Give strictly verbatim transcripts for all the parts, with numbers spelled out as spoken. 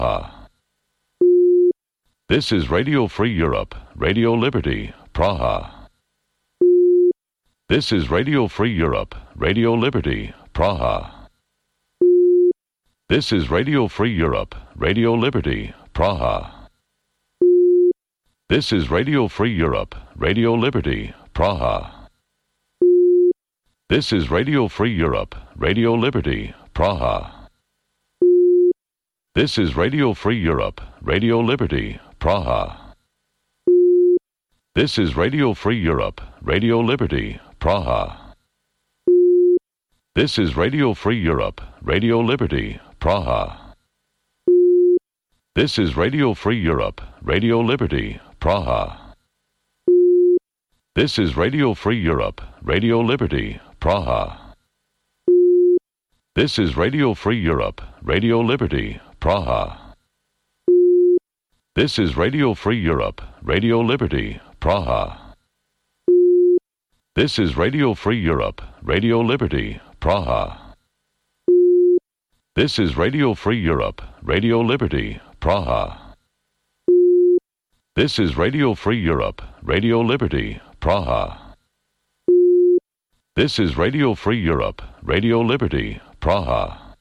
Praha. This is Radio Free Europe, Radio Liberty, Praha. This is Radio Free Europe, Radio Liberty, Praha. This is Radio Free Europe, Radio Liberty, Praha. This is Radio Free Europe, Radio Liberty, Praha. This is Radio Free Europe, Radio Liberty, Praha. This is Radio Free Europe, Radio Liberty, Praha. This is Radio Free Europe, Radio Liberty, Praha. This is Radio Free Europe, Radio Liberty, Praha. This is Radio Free Europe, Radio Liberty, Praha. This is Radio Free Europe, Radio Liberty, Praha. This is Radio Free Europe, Radio Liberty, Praha. This is Radio Free Europe, Radio Liberty, Praha. This is Radio Free Europe, Radio Liberty, Praha. This is Radio Free Europe, Radio Liberty, Praha. This is Radio Free Europe, Radio Liberty, Praha. This is Radio Free Europe, Radio Liberty, Praha.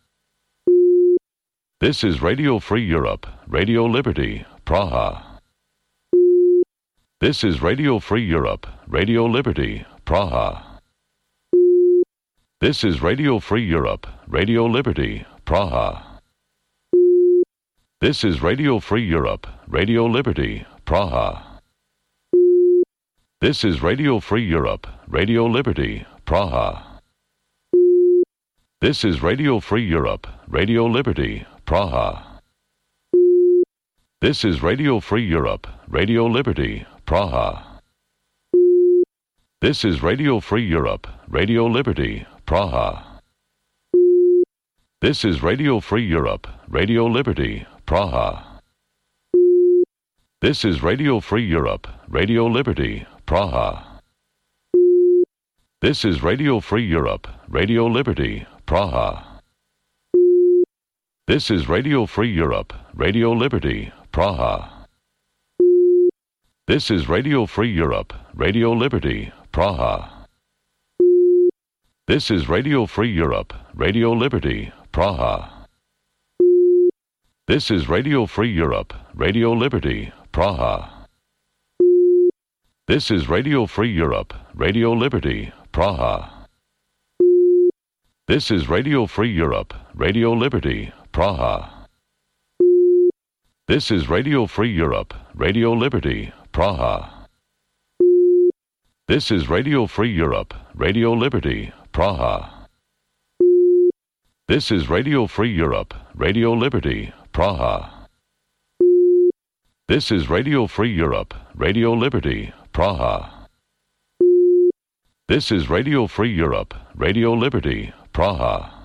This is Radio Free Europe, Radio Liberty, Praha. This is Radio Free Europe, Radio Liberty, Praha. This is Radio Free Europe, Radio Liberty, Praha. This is Radio Free Europe, Radio Liberty, Praha. This is Radio Free Europe, Radio Liberty, Praha. This is Radio Free Europe, Radio Liberty, Praha. This is Radio Free Europe, Radio Liberty, Praha. This is Radio Free Europe, Radio Liberty, Praha. This is Radio Free Europe, Radio Liberty, Praha. This is Radio Free Europe, Radio Liberty, Praha. This is Radio Free Europe, Radio Liberty, Praha. This is Radio Free Europe, Radio Liberty, Praha. This is Radio Free Europe, Radio Liberty, Praha. This is Radio Free Europe, Radio Liberty, Praha. This is Radio Free Europe, Radio Liberty, Praha. This is Radio Free Europe, Radio Liberty, Praha. This is Radio Free Europe, Radio Liberty, Praha. This is Radio Free Europe, Radio Liberty, Praha. This is Radio Free Europe, Radio Liberty, Praha. This is Radio Free Europe, Radio Liberty, Praha. This is Radio Free Europe, Radio Liberty, Praha. This is Radio Free Europe, Radio Liberty, Praha.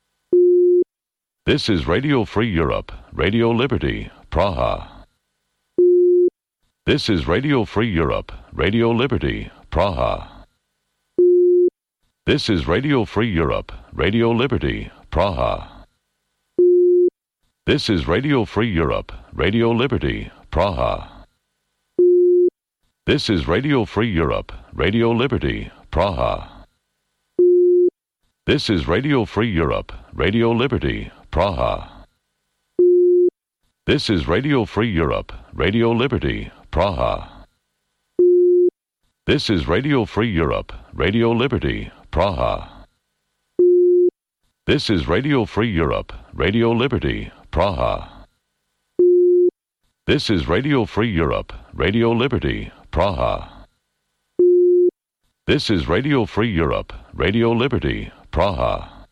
This is Radio Free Europe, Radio Liberty, Praha. This is Radio Free Europe, Radio Liberty, Praha. This is Radio Free Europe, Radio Liberty, Praha. This is Radio Free Europe, Radio Liberty, Praha. This is Radio Free Europe, Radio Liberty, Praha. This is Radio Free Europe, Radio Liberty, Praha. This is Radio Free Europe, Radio Liberty, Praha. This is Radio Free Europe, Radio Liberty, Praha. This is Radio Free Europe, Radio Liberty, Praha. This is Radio Free Europe, Radio Liberty, Praha. This is Radio Free Europe, Radio Liberty, Praha.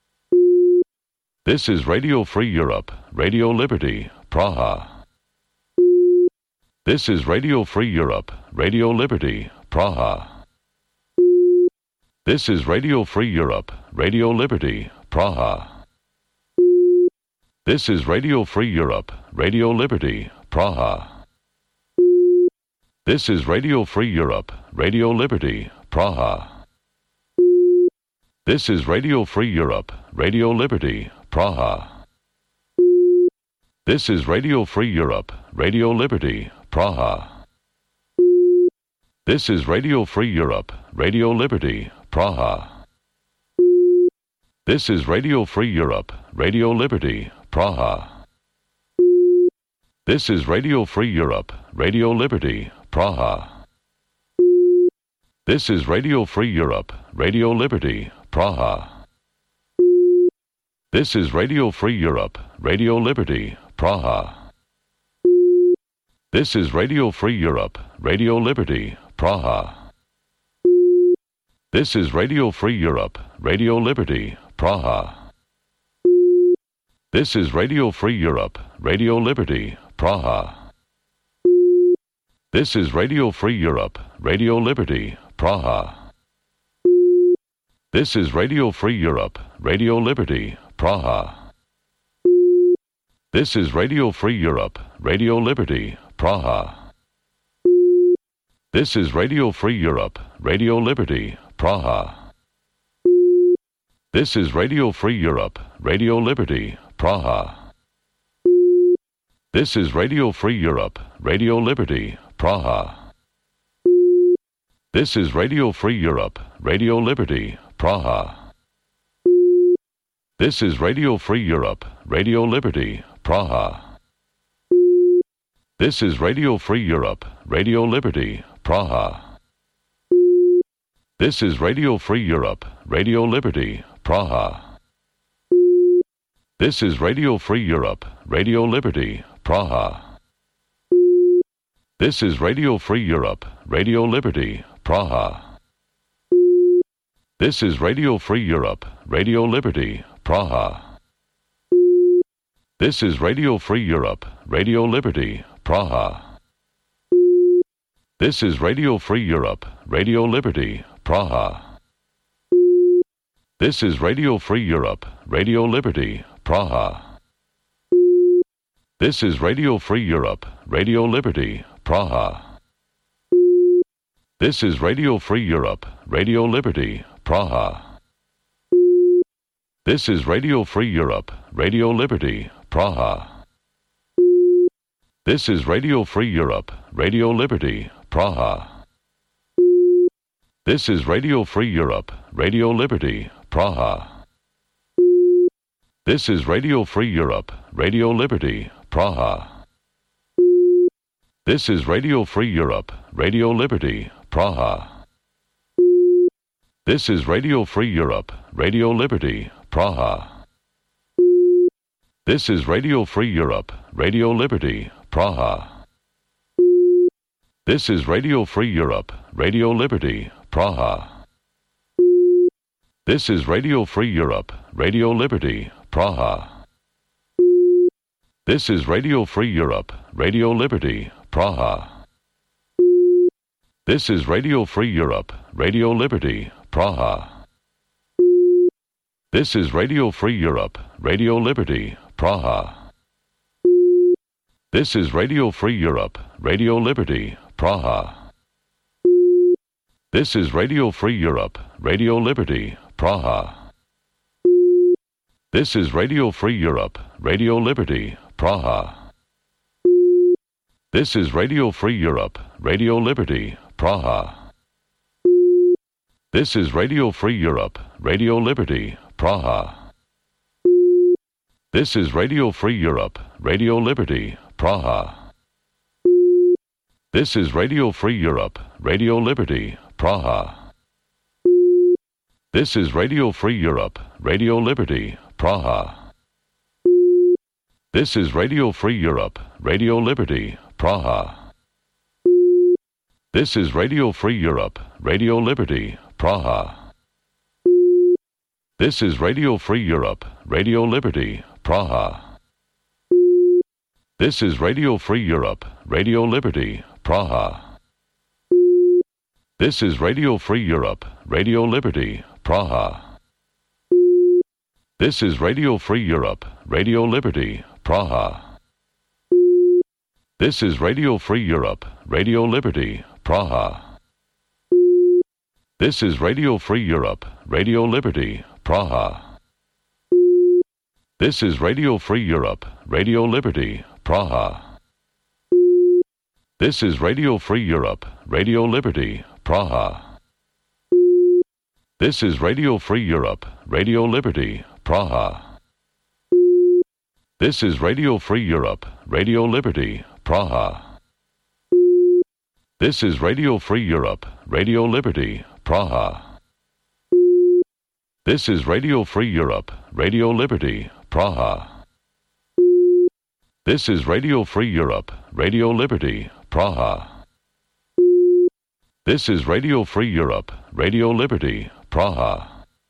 This is Radio Free Europe, Radio Liberty, Praha. This is Radio Free Europe, Radio Liberty, Praha. This is Radio Free Europe, Radio Liberty, Praha. This is Radio Free Europe, Radio Liberty, Praha. This is Radio Free Europe, Radio Liberty, Praha. This is Radio Free Europe, Radio Liberty, Praha. This is Radio Free Europe, Radio Liberty, Praha. This is Radio Free Europe, Radio Liberty, Praha. This is Radio Free Europe, Radio Liberty, Praha. This is Radio Free Europe, Radio Liberty, Praha. This is Radio Free Europe, Radio Liberty, Praha. This is Radio Free Europe, Radio Liberty, Praha. This is Radio Free Europe, Radio Liberty, Praha. This is Radio Free Europe, Radio Liberty, Praha. This is Radio Free Europe, Radio Liberty, Praha. This is Radio Free Europe, Radio Liberty, Praha. This is Radio Free Europe, Radio Liberty, Praha. This is Radio Free Europe, Radio Liberty, Praha. This is Radio Free Europe, Radio Liberty, Praha. This is Radio Free Europe, Radio Liberty, Praha. This is Radio Free Europe, Radio Liberty, Praha. This is Radio Free Europe, Radio Liberty, Praha. This is Radio Free Europe, Radio Liberty, Praha. This is Radio Free Europe, Radio Liberty, Praha. This is Radio Free Europe, Radio Liberty, Praha. This is Radio Free Europe, Radio Liberty, Praha. This is Radio Free Europe, Radio Liberty, Praha. This is Radio Free Europe, Radio Liberty, Praha. This is Radio Free Europe, Radio Liberty, Praha. This is Radio Free Europe, Radio Liberty, Praha. This is Radio Free Europe, Radio Liberty, Praha. This is Radio Free Europe, Radio Liberty, Praha. This is Radio Free Europe, Radio Liberty, Praha. This is Radio Free Europe, Radio Liberty, Praha. This is Radio Free Europe, Radio Liberty, Praha. This is Radio Free Europe, Radio Liberty, Praha. This is Radio Free Europe, Radio Liberty, Praha. This is Radio Free Europe, Radio Liberty, Praha. This is Radio Free Europe, Radio Liberty, Praha. This is Radio Free Europe, Radio Liberty, Praha. This is Radio Free Europe, Radio Liberty, Praha. This is Radio Free Europe, Radio Liberty, Praha. This is Radio Free Europe, Radio Liberty, Praha. This is Radio Free Europe, Radio Liberty, Praha. This is Radio Free Europe, Radio Liberty, Praha. This is Radio Free Europe, Radio Liberty, Praha. This is Radio Free Europe, Radio Liberty, Praha. This is Radio Free Europe, Radio Liberty, Praha. This is Radio Free Europe, Radio Liberty, Praha. This is Radio Free Europe, Radio Liberty, Praha. This is Radio Free Europe, Radio Liberty, Praha. This is Radio Free Europe, Radio Liberty, Praha. This is Radio Free Europe, Radio Liberty, Praha. This is Radio Free Europe, Radio Liberty, Praha. This is Radio Free Europe, Radio Liberty, Praha. This is Radio Free Europe, Radio Liberty, Praha. This is Radio Free Europe, Radio Liberty, Praha. This is Radio Free Europe, Radio Liberty, Praha. This is Radio Free Europe, Radio Liberty, Praha. This is Radio Free Europe, Radio Liberty, Praha. This is Radio Free Europe, Radio Liberty, Praha. This is Radio Free Europe, Radio Liberty, Praha. This is Radio Free Europe, Radio Liberty, Praha. This is Radio Free Europe, Radio Liberty, Praha. This is Radio Free Europe, Radio Liberty, Praha. This is Radio Free Europe, Radio Liberty, Praha. This is Radio Free Europe, Radio Liberty, Praha. This is Radio Free Europe, Radio Liberty, Praha. This is Radio Free Europe, Radio Liberty, Praha.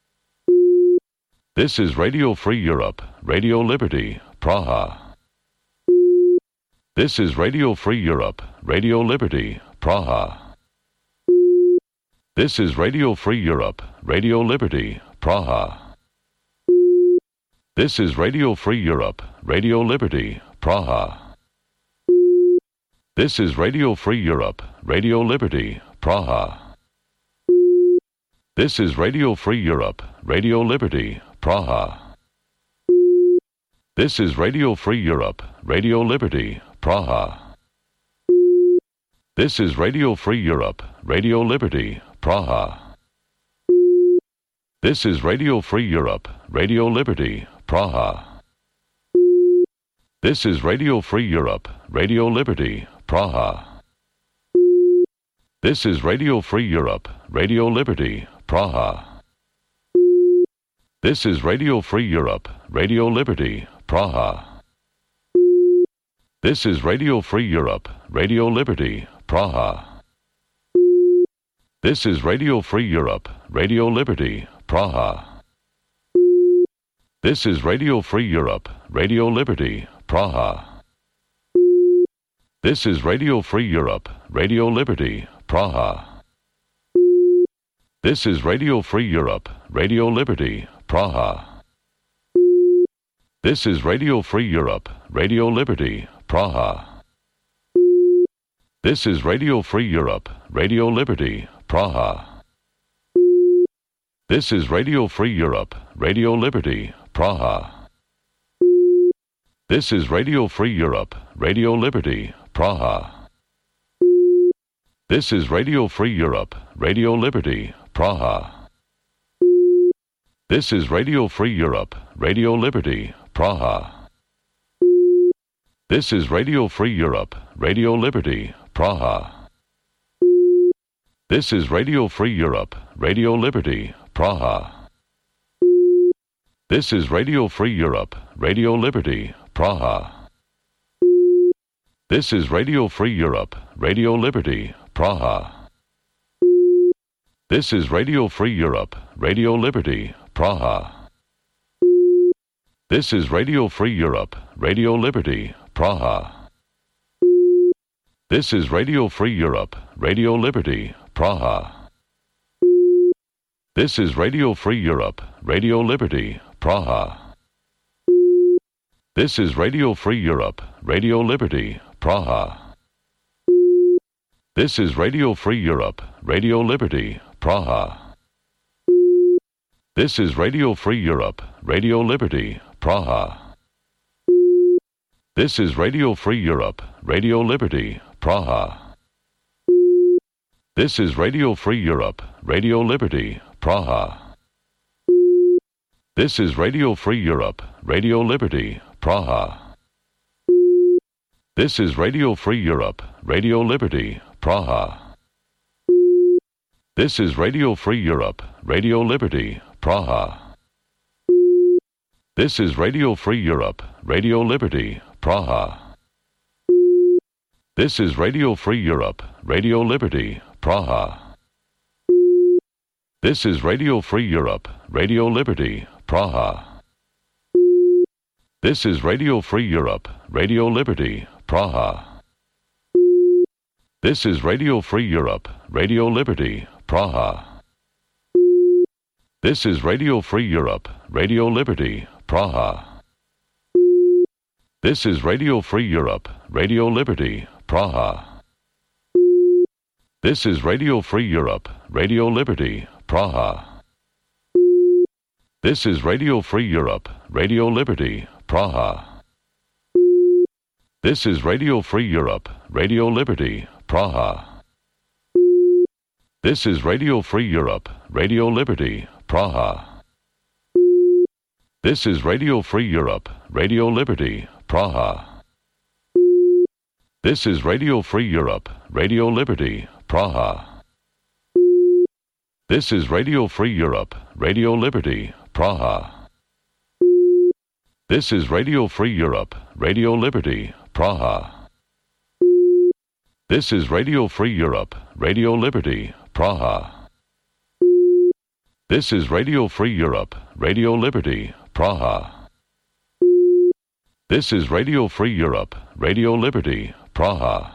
This is Radio Free Europe, Radio Liberty, Praha. This is Radio Free Europe, Radio Liberty, Praha. This is Radio Free Europe, Radio Liberty, Praha. This is Radio Free Europe, Radio Liberty, Praha. This is Radio Free Europe, Radio Liberty, Praha. This is Radio Free Europe, Radio Liberty, Praha. This is Radio Free Europe, Radio Liberty, Praha. This is Radio Free Europe, Radio Liberty, Praha. This is Radio Free Europe, Radio Liberty, Praha. This is Radio Free Europe, Radio Liberty, Praha. This is Radio Free Europe, Radio Liberty, Praha. This is Radio Free Europe, Radio Liberty, Praha. This is Radio Free Europe, Radio Liberty, Praha. This is Radio Free Europe, Radio Liberty, Praha. This is Radio Free Europe, Radio Liberty, Praha. This is Radio Free Europe, Radio Liberty, Praha. This is Radio Free Europe, Radio Liberty, Praha. This is Radio Free Europe, Radio Liberty, Praha. This is Radio Free Europe, Radio Liberty, Praha. This is Radio Free Europe, Radio Liberty, Praha. This is Radio Free Europe, Radio Liberty, Praha. This is Radio Free Europe, Radio Liberty, Praha. This is Radio Free Europe, Radio Liberty, Praha. This is Radio Free Europe, Radio Liberty, Praha. This is Radio Free Europe, Radio Liberty, Praha. This is Radio Free Europe, Radio Liberty, Praha. This is Radio Free Europe, Radio Liberty, Praha. This is Radio Free Europe, Radio Liberty, Praha. This is Radio Free Europe, Radio Liberty, Praha. This is Radio Free Europe, Radio Liberty, Praha. This is Radio Free Europe, Radio Liberty, Praha. This is Radio Free Europe, Radio Liberty, Praha. This is Radio Free Europe, Radio Liberty, Praha. This is Radio Free Europe, Radio Liberty, Praha. This is Radio Free Europe, Radio Liberty, Praha. This is Radio Free Europe, Radio Liberty, Praha. This is Radio Free Europe, Radio Liberty, Praha. This is Radio Free Europe, Radio Liberty, Praha. This is Radio Free Europe, Radio Liberty, Praha. This is Radio Free Europe, Radio Liberty, Praha. This is Radio Free Europe, Radio Liberty, Praha. This is Radio Free Europe, Radio Liberty, Praha. This is Radio Free Europe, Radio Liberty, Praha. This is Radio Free Europe, Radio Liberty, Praha. This is Radio Free Europe, Radio Liberty, Praha. This is Radio Free Europe, Radio Liberty, Praha. This is Radio Free Europe, Radio Liberty, Praha. This is Radio Free Europe, Radio Liberty, Praha. This is Radio Free Europe, Radio Liberty, Praha. This is Radio Free Europe, Radio Liberty, Praha. This is Radio Free Europe, Radio Liberty, Praha. This is Radio Free Europe, Radio Liberty, Praha. This is Radio Free Europe, Radio Liberty, Praha. This is Radio Free Europe, Radio Liberty, Praha. This is Radio Free Europe, Radio Liberty, Praha. This is Radio Free Europe, Radio Liberty, Praha. This is Radio Free Europe, Radio Liberty, Praha.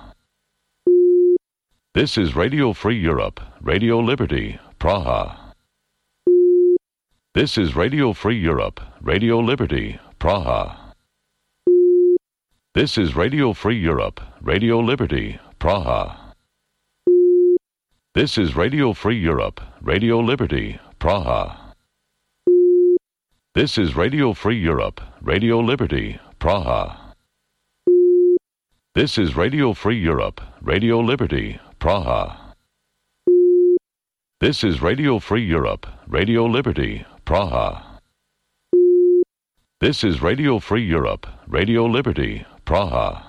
This is Radio Free Europe, Radio Liberty, Praha. This is Radio Free Europe, Radio Liberty, Praha. This is Radio Free Europe, Radio Liberty, Praha. This is Radio Free Europe, Radio Liberty, Praha. This is Radio Free Europe, Radio Liberty, Praha. This is Radio Free Europe, Radio Liberty, Praha. This is Radio Free Europe, Radio Liberty, Praha. This is Radio Free Europe, Radio Liberty, Praha.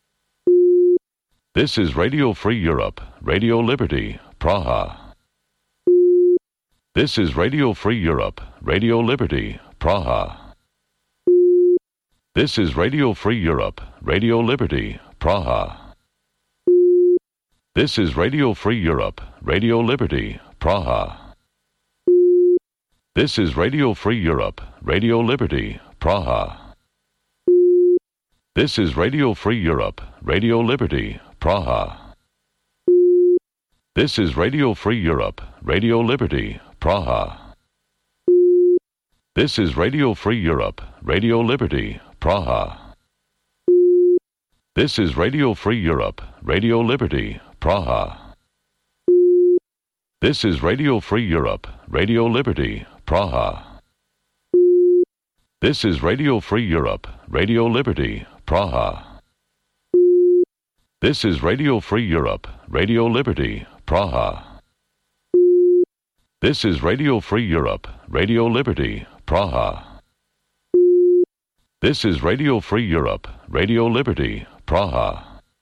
This is Radio Free Europe, Radio Liberty, Praha. This is Radio Free Europe, Radio Liberty, Praha. This is Radio Free Europe, Radio Liberty, Praha. This is Radio Free Europe, Radio Liberty, Praha. This is Radio Free Europe, Radio Liberty, Praha. This is Radio Free Europe, Radio Liberty, Praha. This is Radio Free Europe, Radio Liberty, Praha. This is Radio Free Europe, Radio Liberty, Praha. This is Radio Free Europe, Radio Liberty, Praha. This is Radio Free Europe, Radio Liberty, Praha. This is Radio Free Europe, Radio Liberty, Praha. This is Radio Free Europe, Radio Liberty, Praha. This is Radio Free Europe, Radio Liberty, Praha. This is Radio Free Europe, Radio Liberty, Praha.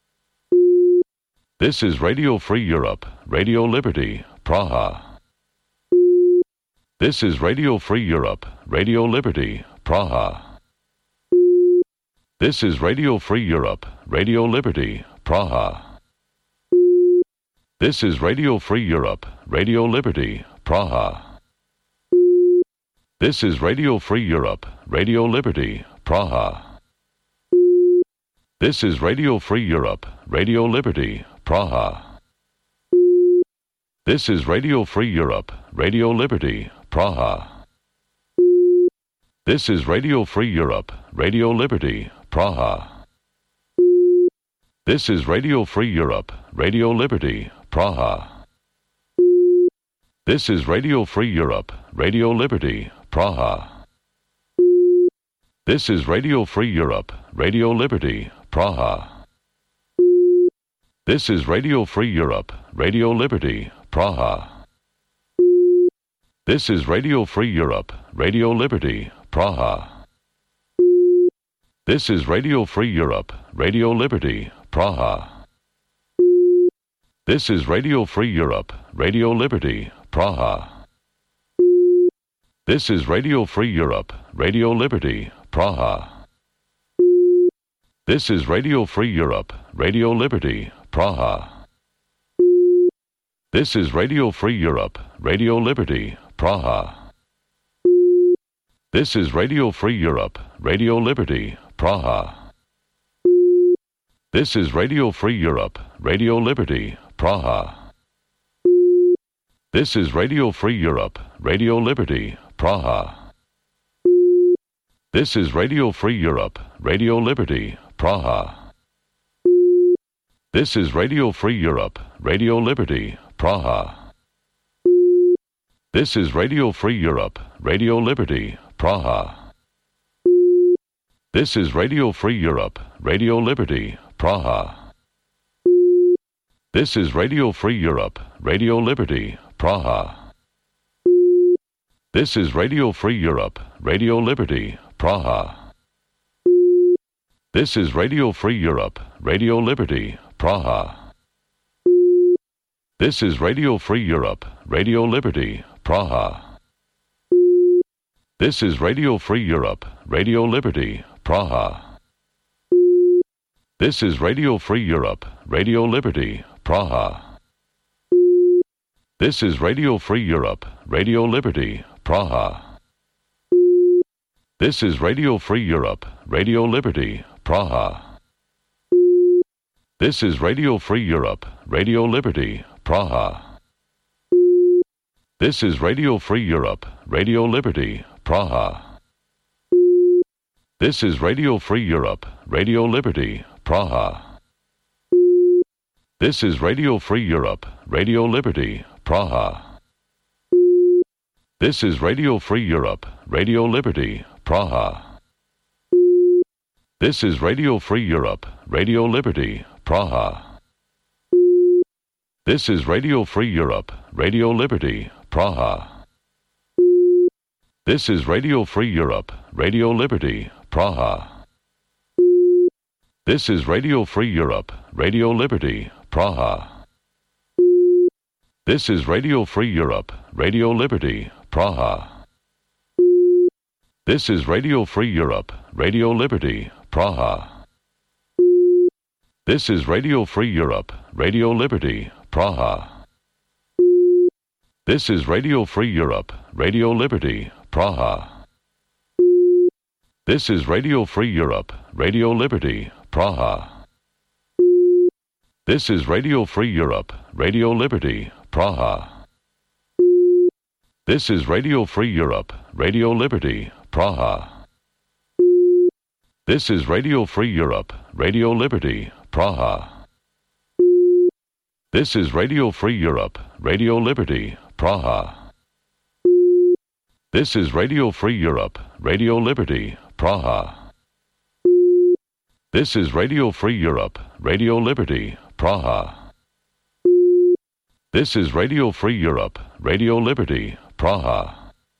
This is Radio Free Europe, Radio Liberty, Praha. This is Radio Free Europe, Radio Liberty, Praha. This is Radio Free Europe, Radio Liberty, Praha. This is Radio Free Europe, Radio Liberty, Praha. This is Radio Free Europe, Radio Liberty, Praha. This is Radio Free Europe, Radio Liberty, Praha. This is Radio Free Europe, Radio Liberty, Praha. This is Radio Free Europe, Radio Liberty, Praha. This is Radio Free Europe, Radio Liberty, Praha. This is Radio Free Europe, Radio Liberty, Praha. This is Radio Free Europe, Radio Liberty, Praha. This is Radio Free Europe, Radio Liberty, Praha. This is Radio Free Europe, Radio Liberty, Praha. This is Radio Free Europe, Radio Liberty, Praha. This is Radio Free Europe, Radio Liberty, Praha. This is Radio Free Europe, Radio Liberty, Praha. This is Radio Free Europe, Radio Liberty, Praha. This is Radio Free Europe, Radio Liberty, Praha. This is Radio Free Europe, Radio Liberty, Praha. This is Radio Free Europe, Radio Liberty, Praha. This is Radio Free Europe, Radio Liberty, Praha. This is Radio Free Europe, Radio Liberty, Praha. This is Radio Free Europe, Radio Liberty, Praha. This is Radio Free Europe, Radio Liberty, Praha. This is Radio Free Europe, Radio Liberty, Praha. This is Radio Free Europe, Radio Liberty, Praha. This is Radio Free Europe, Radio Liberty, Praha. This is Radio Free Europe, Radio Liberty, Praha. This is Radio Free Europe, Radio Liberty, Praha. This is Radio Free Europe, Radio Liberty, Praha. This is Radio Free Europe, Radio Liberty, Praha. This is Radio Free Europe, Radio Liberty, Praha. This is Radio Free Europe, Radio Liberty, Praha. This is Radio Free Europe, Radio Liberty, Praha. This is Radio Free Europe, Radio Liberty, Praha. This is Radio Free Europe, Radio Liberty, Praha. This is Radio Free Europe, Radio Liberty, Praha. This is Radio Free Europe, Radio Liberty, Praha. This is Radio Free Europe, Radio Liberty, Praha. This is Radio Free Europe, Radio Liberty, Praha. This is Radio Free Europe, Radio Liberty, Praha. This is Radio Free Europe, Radio Liberty, Praha. This is Radio Free Europe, Radio Liberty, Praha. This is Radio Free Europe, Radio Liberty, Praha. This is Radio Free Europe, Radio Liberty, Praha. This is Radio Free Europe, Radio Liberty, Praha. This is Radio Free Europe, Radio Liberty, Praha. This is Radio Free Europe, Radio Liberty, Praha. This is Radio Free Europe, Radio Liberty, Praha. This is Radio Free Europe, Radio Liberty, Praha. This is Radio Free Europe, Radio Liberty, Praha. This is Radio Free Europe, Radio Liberty, Praha. This is Radio Free Europe, Radio Liberty, Praha. This is Radio Free Europe, Radio Liberty, Praha.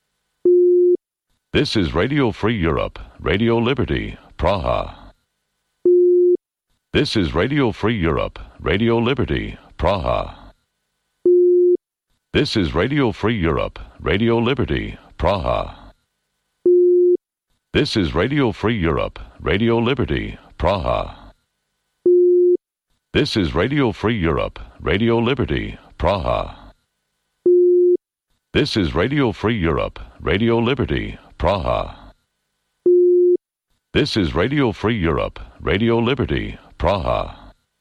This is Radio Free Europe, Radio Liberty, Praha. This is Radio Free Europe, Radio Liberty, Praha. This is Radio Free Europe, Radio Liberty, Praha. This is Radio Free Europe, Radio Liberty, Praha. This is Radio Free Europe, Radio Liberty, Praha. This is Radio Free Europe, Radio Liberty, Praha. This is Radio Free Europe, Radio Liberty, Praha.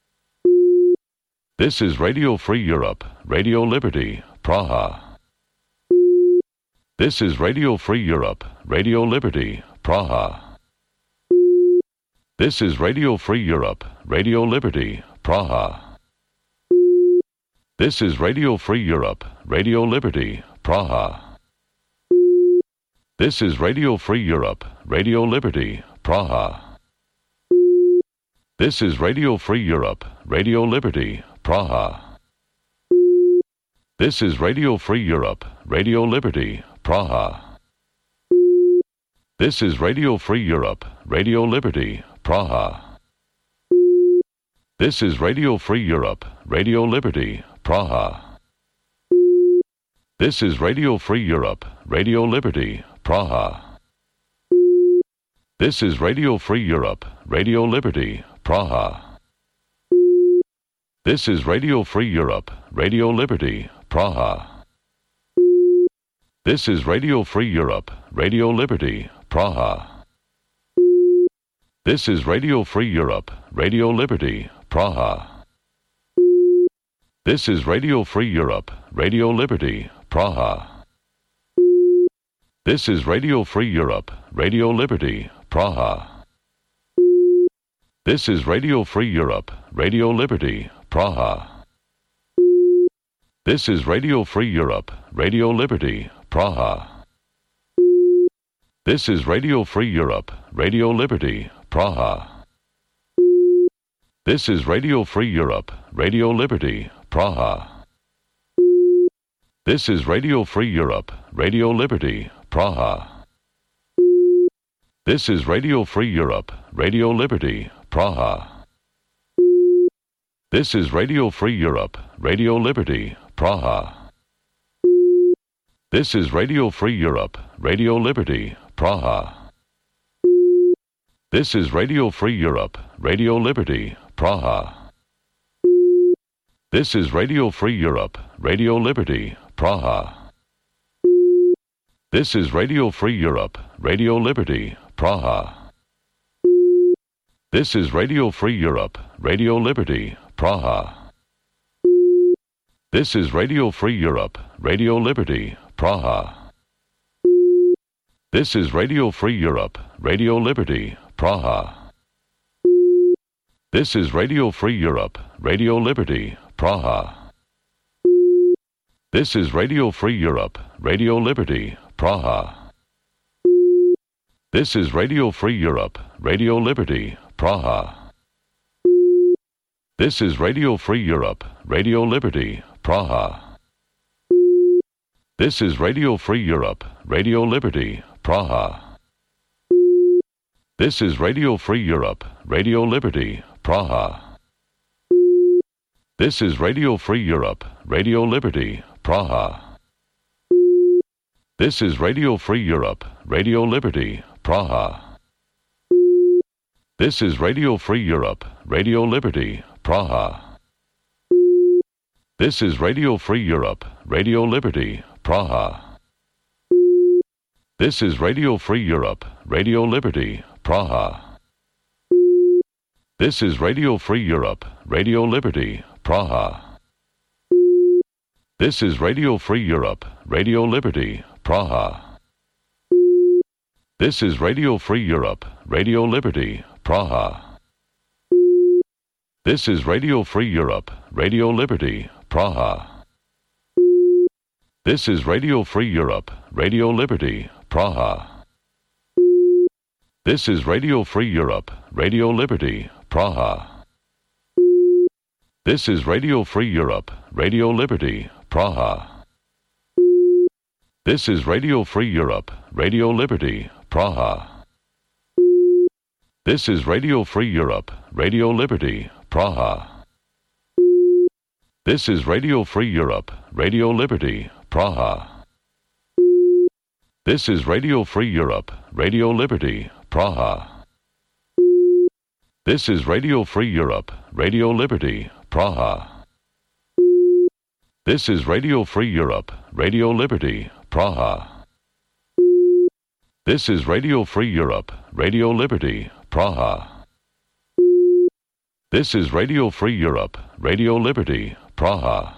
This is Radio Free Europe, Radio Liberty, Praha. This is Radio Free Europe, Radio Liberty, Praha. This is Radio Free Europe, Radio Liberty, Praha. This is Radio Free Europe, Radio Liberty, Praha. This is Radio Free Europe, Radio Liberty, Praha. This is Radio Free Europe, Radio Liberty, Praha. This is Radio Free Europe, Radio Liberty, Praha. This is Radio Free Europe, Radio Liberty, Praha. This is Radio Free Europe, Radio Liberty, Praha. This is Radio Free Europe, Radio Liberty, Praha. This is Radio Free Europe, Radio Liberty, Praha. This is Radio Free Europe, Radio Liberty, Praha. This is Radio Free Europe, Radio Liberty, Praha. This is Radio Free Europe, Radio Liberty, Praha. This is Radio Free Europe, Radio Liberty, Praha. This is Radio Free Europe, Radio Liberty, Praha. This is Radio Free Europe, Radio Liberty, Praha. This is Radio Free Europe, Radio Liberty, Praha. This is Radio Free Europe, Radio Liberty, Praha. This is Radio Free Europe, Radio Liberty, Praha. This is Radio Free Europe, Radio Liberty, Praha. This is Radio Free Europe, Radio Liberty, Praha. This is Radio Free Europe, Radio Liberty, Praha. This is Radio Free Europe, Radio Liberty, Praha. This is Radio Free Europe, Radio Liberty, Praha. This is Radio Free Europe, Radio Liberty, Praha. This is Radio Free Europe, Radio Liberty, Praha. This is Radio Free Europe, Radio Liberty, Praha. This is Radio Free Europe, Radio Liberty, Praha. This is Radio Free Europe, Radio Liberty, Praha. This is Radio Free Europe, Radio Liberty, Praha. This is Radio Free Europe, Radio Liberty, Praha. This is Radio Free Europe, Radio Liberty, Praha. This is Radio Free Europe, Radio Liberty, Praha. This is Radio Free Europe, Radio Liberty, Praha. This is Radio Free Europe, Radio Liberty, Praha. This is Radio Free Europe, Radio Liberty, Praha. This is Radio Free Europe, Radio Liberty, Praha. This is Radio Free Europe, Radio Liberty, Praha. This is Radio Free Europe, Radio Liberty, Praha. This is Radio Free Europe, Radio Liberty, Praha. This is Radio Free Europe, Radio Liberty, Praha. This is Radio Free Europe, Radio Liberty, Praha. This is Radio Free Europe, Radio Liberty, Praha. This is Radio Free Europe, Radio Liberty, Praha. This is Radio Free Europe, Radio Liberty, Praha. This is Radio Free Europe, Radio Liberty, Praha. This is Radio Free Europe, Radio Liberty, Praha. This is Radio Free Europe, Radio Liberty, Praha. This is Radio Free Europe, Radio Liberty, Praha. This is Radio Free Europe, Radio Liberty, Praha. This is Radio Free Europe, Radio Liberty, Praha. This is Radio Free Europe, Radio Liberty, Praha. This is Radio Free Europe, Radio Liberty, Praha. This is Radio Free Europe, Radio Liberty, Praha. This is Radio Free Europe, Radio Liberty, Praha.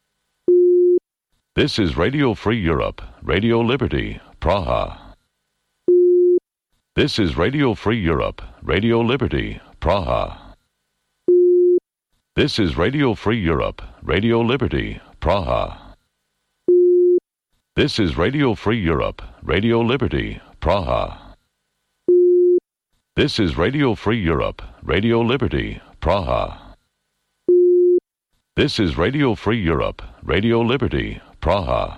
This is Radio Free Europe, Radio Liberty, Praha. This is Radio Free Europe, Radio Liberty, Praha. This is Radio Free Europe, Radio Liberty, Praha. This is Radio Free Europe, Radio Liberty, Praha. This is Radio Free Europe, Radio Liberty, Praha. This is Radio Free Europe, Radio Liberty, Praha.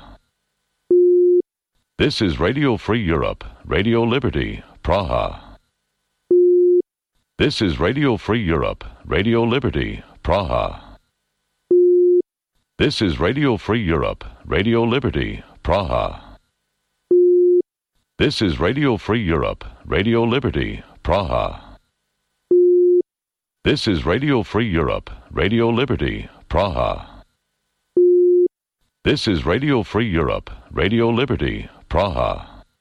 This is Radio Free Europe, Radio Liberty, Praha. This is Radio Free Europe, Radio Liberty, Praha. This is Radio Free Europe, Radio Liberty, Praha. This is Radio Free Europe, Radio Liberty, Praha. This is Radio Free Europe, Radio Liberty, Praha. This is Radio Free Europe, Radio Liberty, Praha.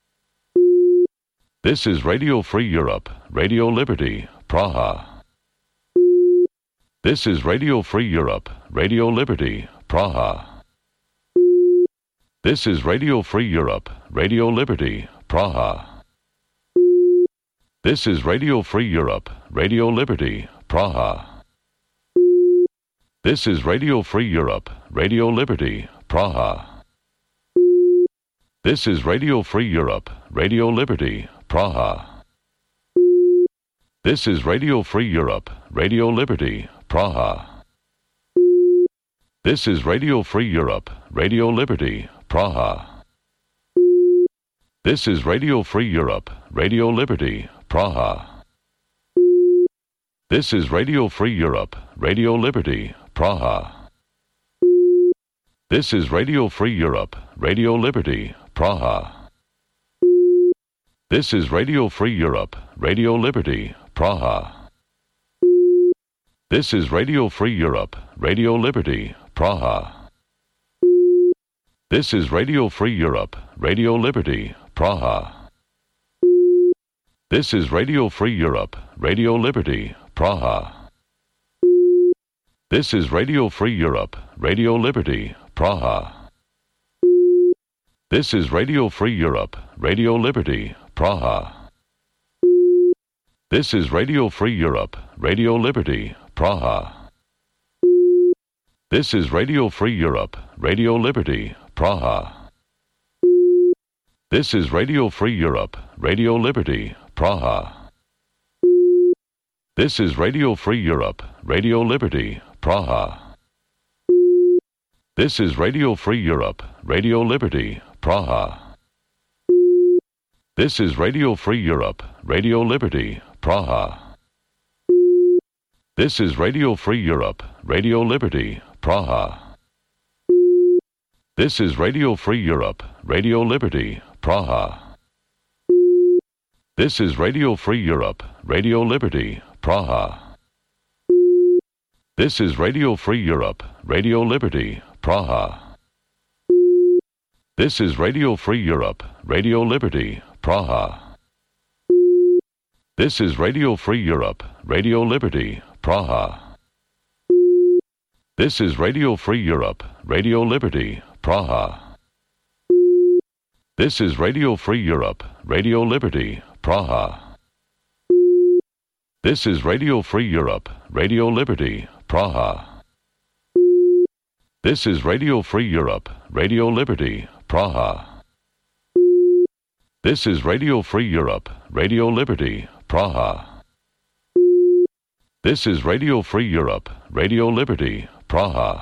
This is Radio Free Europe, Radio Liberty, Praha. This is Radio Free Europe, Radio Liberty, Praha. This is Radio Free Europe, Radio Liberty, Praha. This is Radio Free Europe, Radio Liberty, Praha. This is Radio Free Europe, Radio Liberty, Praha. This is Radio Free Europe, Radio Liberty, Praha. This is Radio Free Europe, Radio Liberty, Praha. This is Radio Free Europe, Radio Liberty, Praha. This is Radio Free Europe, Radio Liberty, Praha. This is Radio Free Europe, Radio Liberty, Praha. This is Radio Free Europe, Radio Liberty, Praha. This is Radio Free Europe, Radio Liberty, Praha. This is Radio Free Europe, Radio Liberty, Praha. This is Radio Free Europe, Radio Liberty, Praha. This is Radio Free Europe, Radio Liberty, Praha. This is Radio Free Europe, Radio Liberty, Praha. This is Radio Free Europe, Radio Liberty, Praha. This is Radio Free Europe, Radio Liberty, Praha. This is Radio Free Europe, Radio Liberty, Praha. This is Radio Free Europe, Radio Liberty, Praha. This is Radio Free Europe, Radio Liberty, Praha. This is Radio Free Europe, Radio Liberty, Praha. This is Radio Free Europe, Radio Liberty, Praha. This is Radio Free Europe, Radio Liberty, Praha. This is Radio Free Europe, Radio Liberty, Praha. This is Radio Free Europe, Radio Liberty, Praha. This is Radio Free Europe, Radio Liberty, Praha. This is Radio Free Europe, Radio Liberty, Praha. This is Radio Free Europe, Radio Liberty, Praha. This is Radio Free Europe, Radio Liberty, Praha. This is Radio Free Europe, Radio Liberty, Praha. This is Radio Free Europe, Radio Liberty, Praha. This is Radio Free Europe, Radio Liberty, Praha. This is Radio Free Europe, Radio Liberty, Praha. This is Radio Free Europe, Radio Liberty, Praha.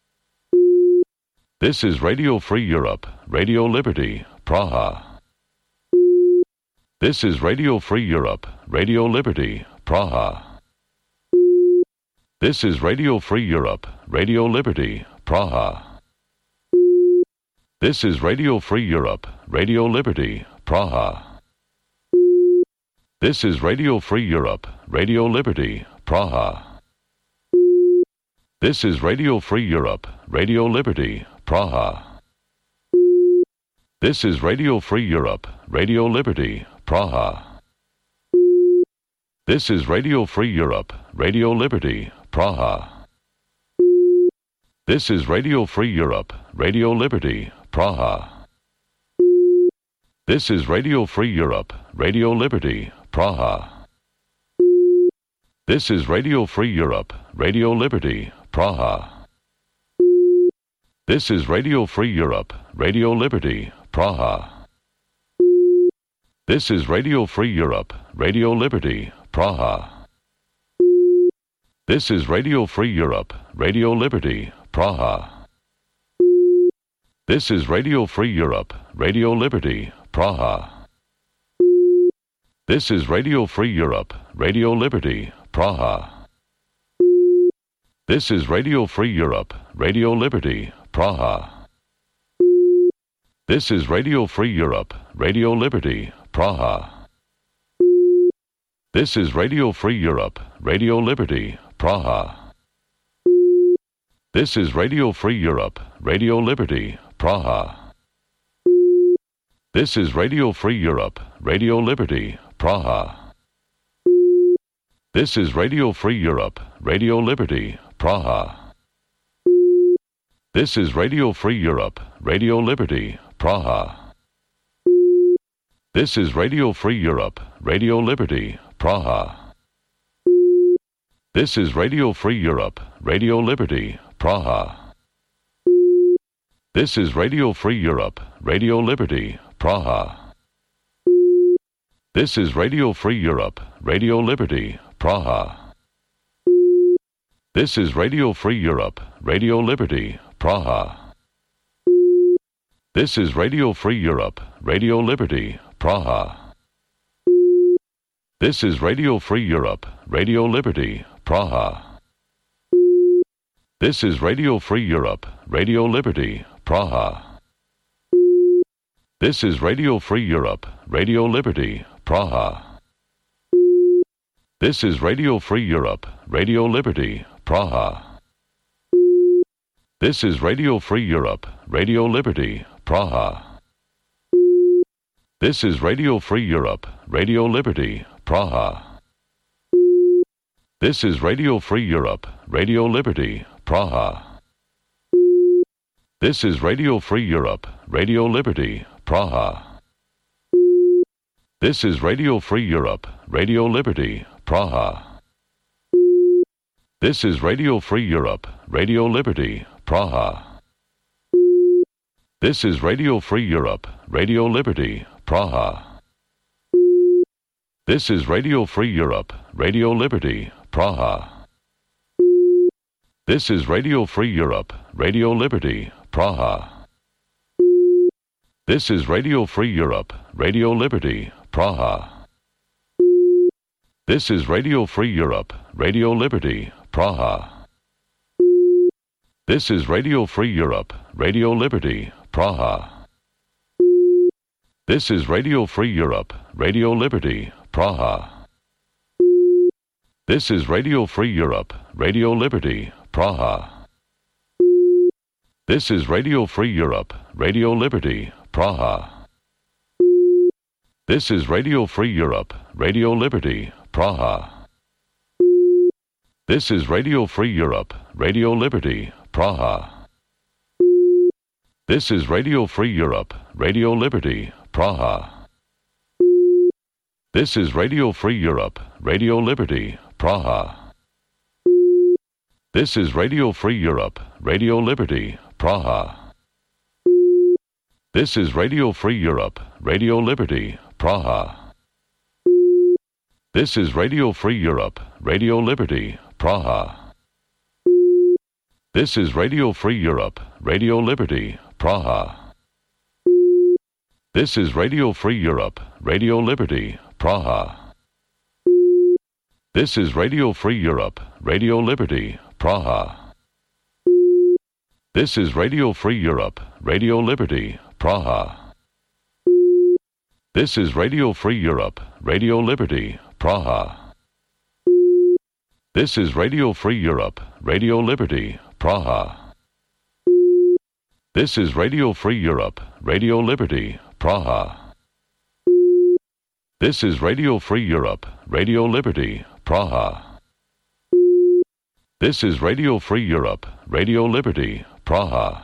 This is Radio Free Europe, Radio Liberty, Praha. This is Radio Free Europe, Radio Liberty, Praha. This is Radio Free Europe, Radio Liberty, Praha. This is Radio Free Europe, Radio Liberty, Praha. This is Radio Free Europe, Radio Liberty, Praha. This is Radio Free Europe, Radio Liberty, Praha. This is Radio Free Europe, Radio Liberty, Praha. This is Radio Free Europe, Radio Liberty, Praha. This is Radio Free Europe, Radio Liberty, Praha. This is Radio Free Europe, Radio Liberty, Praha. This is Radio Free Europe, Radio Liberty, Praha. This is Radio Free Europe, Radio Liberty, Praha. This is Radio Free Europe, Radio Liberty, Praha. This is Radio Free Europe, Radio Liberty, Praha. This is Radio Free Europe, Radio Liberty, Praha. This is Radio Free Europe, Radio Liberty, Praha. This is Radio Free Europe, Radio Liberty, Praha. This is Radio Free Europe, Radio Liberty, Praha. This is Radio Free Europe, Radio Liberty, Praha. This is Radio Free Europe, Radio Liberty, Praha. This is Radio Free Europe, Radio Liberty, Praha. This is Radio Free Europe, Radio Liberty, Praha. This is Radio Free Europe, Radio Liberty, Praha. This is Radio Free Europe, Radio Liberty, Praha. This is Radio Free Europe, Radio Liberty, Praha. This is Radio Free Europe, Radio Liberty, Praha. This is Radio Free Europe, Radio Liberty, Praha. This is Radio Free Europe, Radio Liberty, Praha. This is Radio Free Europe, Radio Liberty, Praha. This is Radio Free Europe, Radio Liberty, Praha. This is Radio Free Europe, Radio Liberty, Praha. This is Radio Free Europe, Radio Liberty, Praha. This is Radio Free Europe, Radio Liberty, Praha. This is Radio Free Europe, Radio Liberty, Praha. This is Radio Free Europe, Radio Liberty, Praha. This is Radio Free Europe, Radio Liberty, Praha. This is Radio Free Europe, Radio Liberty, Praha. This is Radio Free Europe, Radio Liberty, Praha. This is Radio Free Europe, Radio Liberty, Praha. This is Radio Free Europe, Radio Liberty, Praha. This is Radio Free Europe, Radio Liberty, Praha. This is Radio Free Europe, Radio Liberty, Praha. This is Radio Free Europe, Radio Liberty, Praha. This is Radio Free Europe, Radio Liberty, Praha. This is Radio Free Europe, Radio Liberty, Praha. This is Radio Free Europe, Radio Liberty, Praha. This is Radio Free Europe, Radio Liberty, Praha. This is Radio Free Europe, Radio Liberty, Praha. This is Radio Free Europe, Radio Liberty, Praha. This is Radio Free Europe, Radio Liberty, Praha. This is Radio Free Europe, Radio Liberty, Praha. This is Radio Free Europe, Radio Liberty, Praha. This is Radio Free Europe, Radio Liberty, Praha. This is Radio Free Europe, Radio Liberty, Praha. This is Radio Free Europe, Radio Liberty, Praha. This is Radio Free Europe, Radio Liberty, Praha. This is Radio Free Europe, Radio Liberty, Praha. This is Radio Free Europe, Radio Liberty, Praha. This is Radio Free Europe, Radio Liberty, Praha. This is Radio Free Europe, Radio Liberty, Praha. This is Radio Free Europe, Radio Liberty, Praha. This is Radio Free Europe, Radio Liberty, Praha. This is Radio Free Europe, Radio Liberty, Praha. This is Radio Free Europe, Radio Liberty, Praha.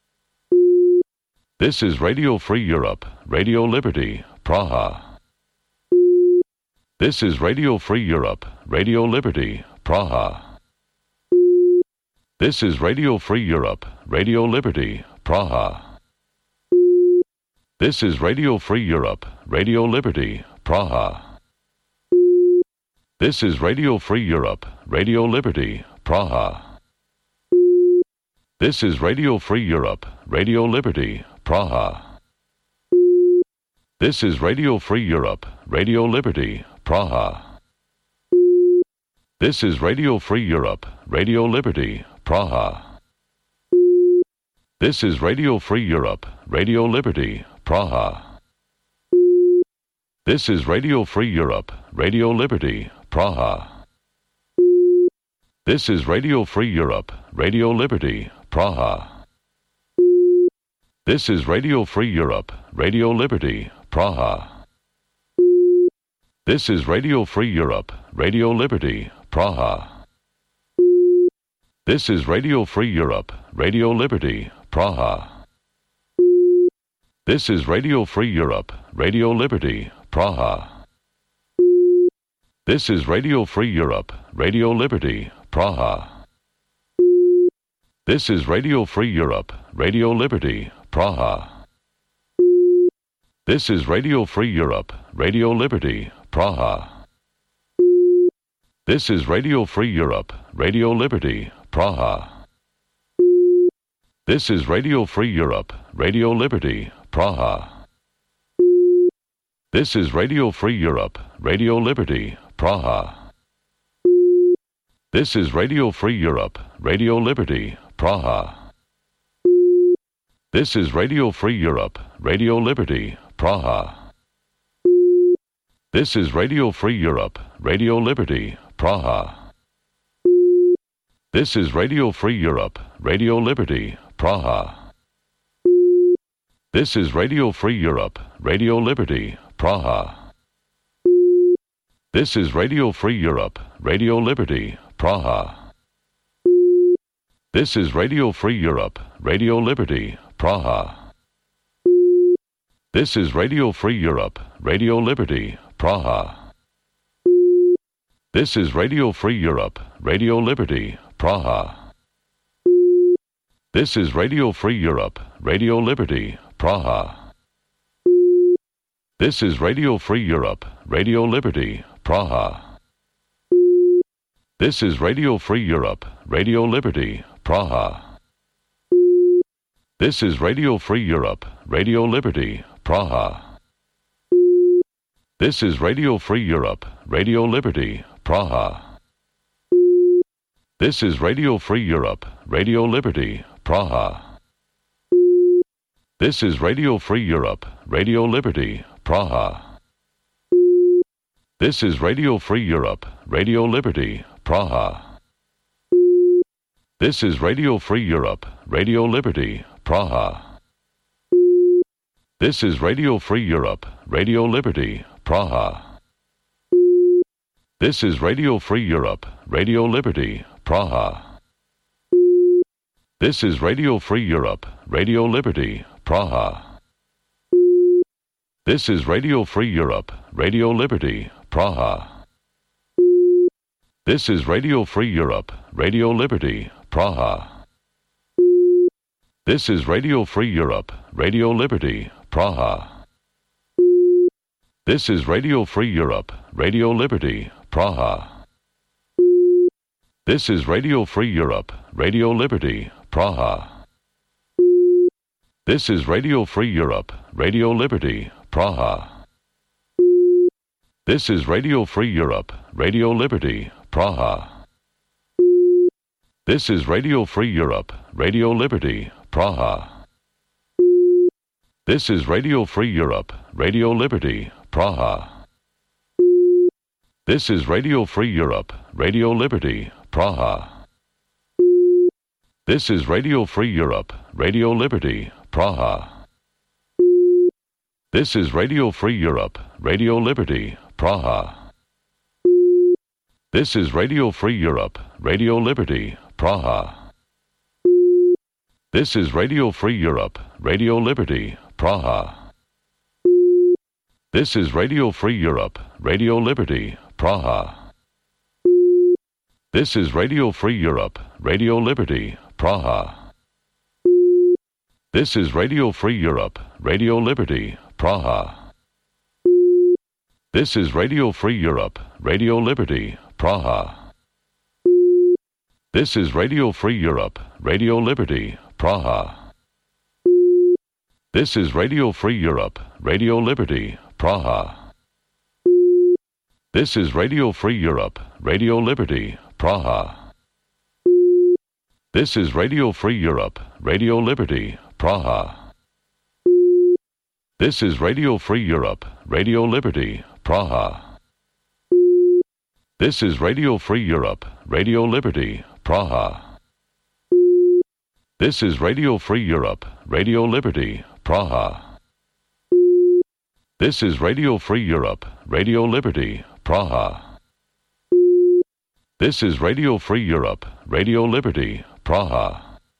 This is Radio Free Europe, Radio Liberty, Praha. This is Radio Free Europe, Radio Liberty, Praha. This is Radio Free Europe, Radio Liberty, Praha. This is Radio Free Europe, Radio Liberty, Praha. This is Radio Free Europe, Radio Liberty, Praha. This is Radio Free Europe, Radio Liberty, Praha. This is Radio Free Europe, Radio Liberty, Praha. This is Radio Free Europe, Radio Liberty, Praha. This is Radio Free Europe, Radio Liberty, Praha. This is Radio Free Europe, Radio Liberty, Praha. This is Radio Free Europe, Radio Liberty, Praha. This is Radio Free Europe, Radio Liberty, Praha. This is Radio Free Europe, Radio Liberty, Praha. This is Radio Free Europe, Radio Liberty, Praha. This is Radio Free Europe, Radio Liberty, Praha. This is Radio Free Europe, Radio Liberty, Praha. This is Radio Free Europe, Radio Liberty, Praha. This is Radio Free Europe, Radio Liberty, Praha. This is Radio Free Europe, Radio Liberty, Praha. This is Radio Free Europe, Radio Liberty, Praha. This is Radio Free Europe, Radio Liberty, Praha. This is Radio Free Europe, Radio Liberty, Praha. This is Radio Free Europe, Radio Liberty, Praha. This is Radio Free Europe, Radio Liberty, Praha. This is Radio Free Europe, Radio Liberty, Praha. This is Radio Free Europe, Radio Liberty, Praha. This is Radio Free Europe, Radio Liberty, Praha. This is Radio Free Europe, Radio Liberty, Praha. This is Radio Free Europe, Radio Liberty, Praha. This is Radio Free Europe, Radio Liberty, Praha. This is Radio Free Europe, Radio Liberty, Praha. This is Radio Free Europe, Radio Liberty, Praha. This is Radio Free Europe, Radio Liberty, Praha. This is Radio Free Europe, Radio Liberty, Praha. This is Radio Free Europe, Radio Liberty, Praha. This is Radio Free Europe, Radio Liberty, Praha. This is Radio Free Europe, Radio Liberty, Praha. This is Radio Free Europe, Radio Liberty, Praha. This is Radio Free Europe, Radio Liberty, Praha. This is Radio Free Europe, Radio Liberty, Praha. This is Radio Free Europe, Radio Liberty, Praha. This is Radio Free Europe, Radio Liberty, Praha. This is Radio Free Europe, Radio Liberty, Praha. This is Radio Free Europe, Radio Liberty, Praha. This is Radio Free Europe, Radio Liberty, Praha. This is Radio Free Europe, Radio Liberty, Praha. This is Radio Free Europe, Radio Liberty, Praha. This is Radio Free Europe, Radio Liberty, Praha. This is Radio Free Europe, Radio Liberty, Praha. This is Radio Free Europe, Radio Liberty, Praha. This is Radio Free Europe, Radio Liberty, Praha. This is Radio Free Europe, Radio Liberty, Praha. This is Radio Free Europe, Radio Liberty, Praha. This is Radio Free Europe, Radio Liberty, Praha. This is Radio Free Europe, Radio Liberty, Praha. This is Radio Free Europe, Radio Liberty, Praha. This is Radio Free Europe, Radio Liberty, Praha. This is Radio Free Europe, Radio Liberty, Praha. This is Radio Free Europe, Radio Liberty, Praha. This is Radio Free Europe, Radio Liberty, Praha. This is Radio Free Europe, Radio Liberty, Praha. This is Radio Free Europe, Radio Liberty, Praha. This is Radio Free Europe, Radio Liberty, Praha. This is Radio Free Europe, Radio Liberty, Praha. This is Radio Free Europe, Radio Liberty, Praha. This is Radio Free Europe, Radio Liberty, Praha. This is Radio Free Europe, Radio Liberty, Praha. This is Radio Free Europe, Radio Liberty, Praha. This is Radio Free Europe, Radio Liberty, Praha.